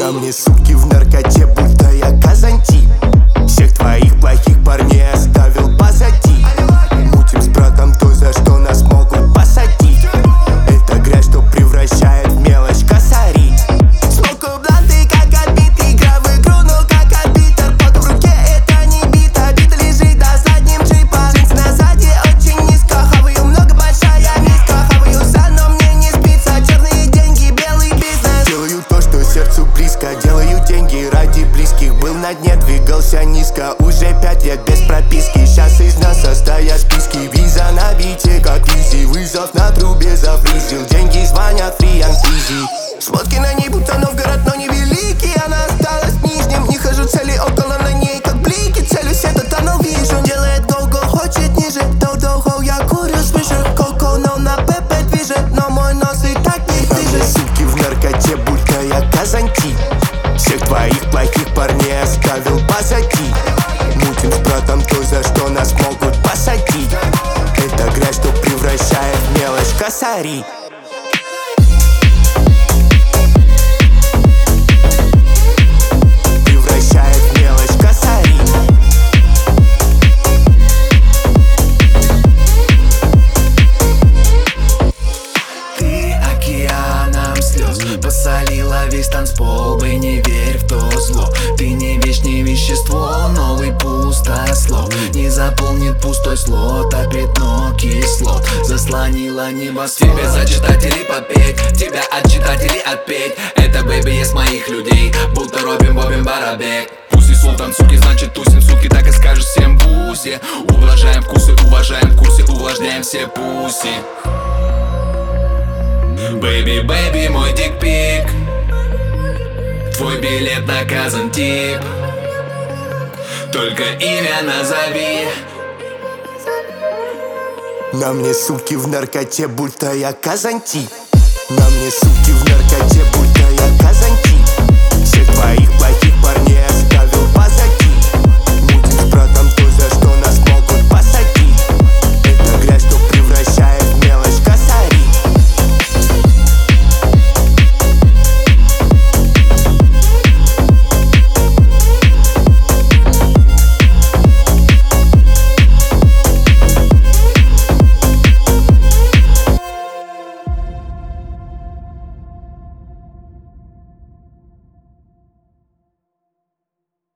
На мне сутки в наркоте, будто я Казантип. Всех твоих плохих парней оставил позади. Мутим с братом то, за что нас могут посадить. Это грязь, что превращает в мелочь косари. Смоку бланты, как отбитый, игра в игру, но как арбитр. Под в руке это не бита, бит лежит на заднем джипа. Джинсы на сзади очень низко, хаваю много, большая миска. Хаваю за, но мне не спится. Черные деньги, белый бизнес. Делаю то, что сердцу близко, делаю деньги ради близких. Был на дне, двигался низко, уже 5 лет без прописки. Сейчас из нас состоят списки. Виза на бите, как визи. Вызов на трубе зафризил. Деньги звонят, фри and easy. Смотки на ней будто Новгород, но не великий. Она осталась нижним, не хожу цели около на ней, как блики. Целюсь, этот тоннел вижу. Делает го-го, хочет ниже. Доу-доу-хоу, я курю свише. Коко, но на ПП движет, но мой нос и так не движет. Суки в наркоте, будто я Казантип. Всех твоих плохих парней оставил позади. Мутим с братом то, за что нас могут посадить. Это грязь, что превращает в мелочь косари. Превращает в мелочь косари. Ты океаном слез посолила весь танцпол. Вы не верь в то зло. Ты не вещь, не вещество. Новый пустослов не заполнит пустой слот, а пятно кислот заслонила небосвод. Тебе зачитать или попеть, тебя отчитать или отпеть. Это бэйби есть моих людей, будто Робин Бобин Барабек. Пусть султан, суки, значит тусим, суки, так и скажешь всем буси. Ублажаем вкусы, уважаем в курсе, увлажняем все пуси. Бэйби, бэйби, мой дикпик, твой билет на Казантип. Только имя назови. На мне суки в наркоте, будто я Казантип. На мне суки в наркоте, будто я Казантип. Всех твоих